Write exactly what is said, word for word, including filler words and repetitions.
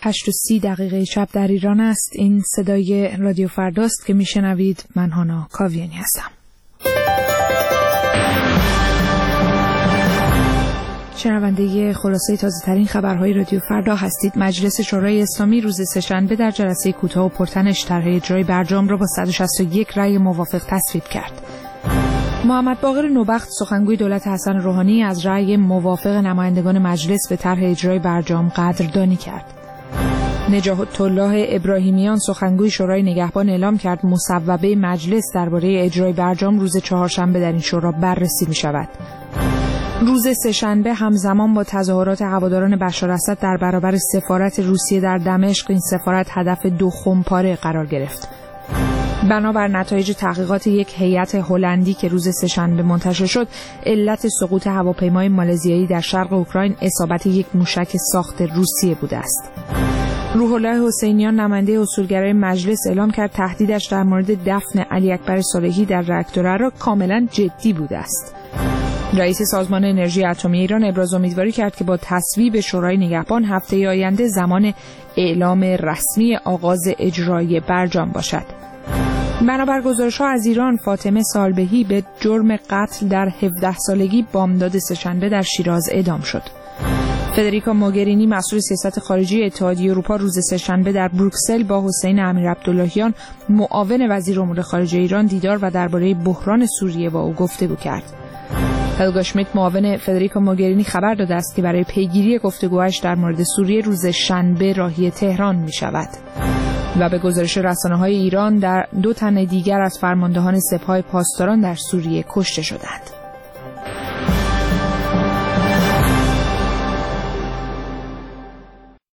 هشت و سی دقیقه شب در ایران است. این صدای رادیو فرداست که میشنوید. من هانا کاویانی هستم. شنونده خلاصه تازه ترین خبرهای رادیو فردا هستید. مجلس شورای اسلامی روز سه‌شنبه در جلسه کوتاه و پرتنش طرح اجرای برجام را با صد و شصت و یک رأی موافق تصویب کرد. محمد باقر نوبخت سخنگوی دولت حسن روحانی از رأی موافق نمایندگان مجلس به طرح اجرای برجام قدردانی کرد. نجات الله ابراهیمیان سخنگوی شورای نگهبان اعلام کرد مصوبه مجلس درباره اجرای برجام روز چهارشنبه در این شورا بررسی می شود. روز سه‌شنبه همزمان با تظاهرات هواداران بشار اسد در برابر سفارت روسیه در دمشق، این سفارت هدف دو خمپاره قرار گرفت. بنابر نتایج تحقیقات یک هیئت هلندی که روز سه‌شنبه منتشر شد، علت سقوط هواپیمای مالزیایی در شرق اوکراین اصابت یک موشک ساخت روسیه بوده است. روح الله حسینیان نماینده اصولگرای مجلس اعلام کرد تهدیدش در مورد دفن علی اکبر صالحی در راکتور را کاملا جدی بوده است. رئیس سازمان انرژی اتمی ایران ابراز امیدواری کرد که با تصویب شورای نگهبان هفته آینده زمان اعلام رسمی آغاز اجرای برجام باشد. بنابر گزارش‌ها از ایران، فاطمه سالبهی به جرم قتل در هفده سالگی بامداد سه‌شنبه در شیراز اعدام شد. فدریکا موگرینی مسئول سیاست خارجی اتحادیه اروپا روز سه‌شنبه در بروکسل با حسین امیرعبداللهیان معاون وزیر امور خارجه ایران دیدار و درباره بحران سوریه با او گفتگو کرد. هلگا شمیت معاون فدریکا موگرینی خبر داده است که برای پیگیری گفتگوهاش در مورد سوریه روز شنبه راهی تهران می شود. و به گزارش رسانه‌های ایران در دو تن دیگر از فرماندهان سپاه پاسداران در سوریه کشته شدند.